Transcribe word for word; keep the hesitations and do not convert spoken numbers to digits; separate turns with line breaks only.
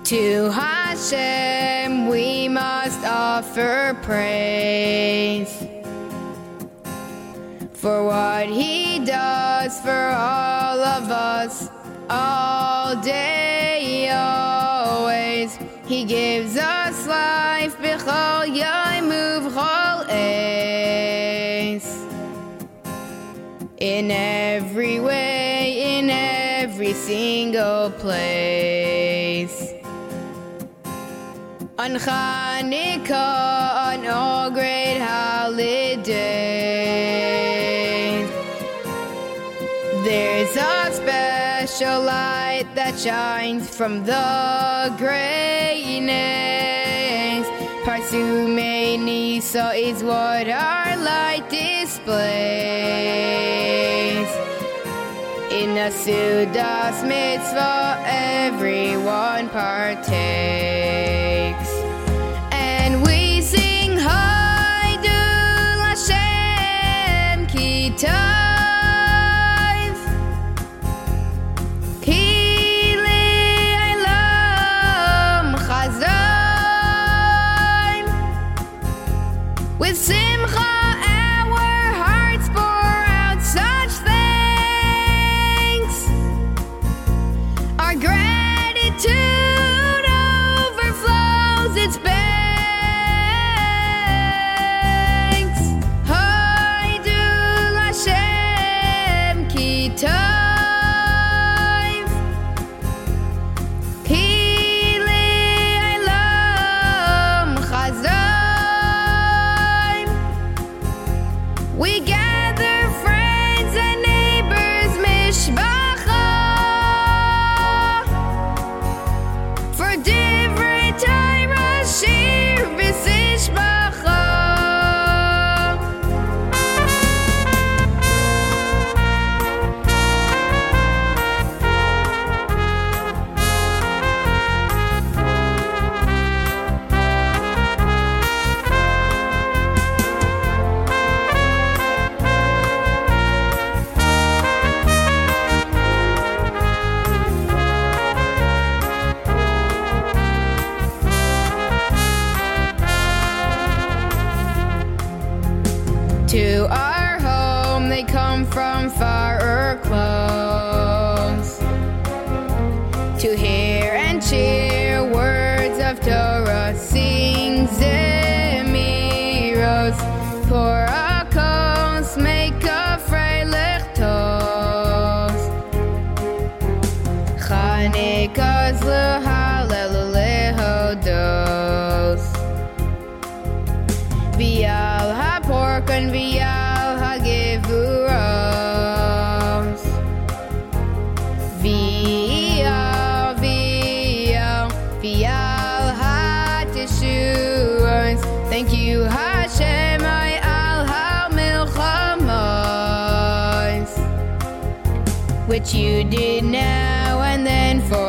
To Hashem we must offer praise for what He does for all of us, all day, always. He gives us life, b'chol yom uv'chol eis. In every way, in every single place. On Chanukah, on all great holidays, there's a special light that shines from the greatness. Parsumei Nisa is what our light displays. In a Sudas mitzvah, everyone partakes. And we sing Haidul Hashem Ki Tov, Ki Le'olam Chazon. With Simcha our hearts pour out such thanks. Our gratitude overflows its banks. Haidul Hashem Ki Tov, Ki Le'olam Chazon. We gather friends and neighbors, mishpacha, for different Torah shir v'sishpacha. To our home they come from far or close, to hear and cheer words of Torah, sing zemiros, pour a kos, make a freilich toast. Chanukah's lehalelu lehodos, V'al ha-pork and v'al ha-gevuros, V'al, v'al, v'al ha-teshuos. Thank you, Hashem, ay al ha-milchamos, which you did now and then for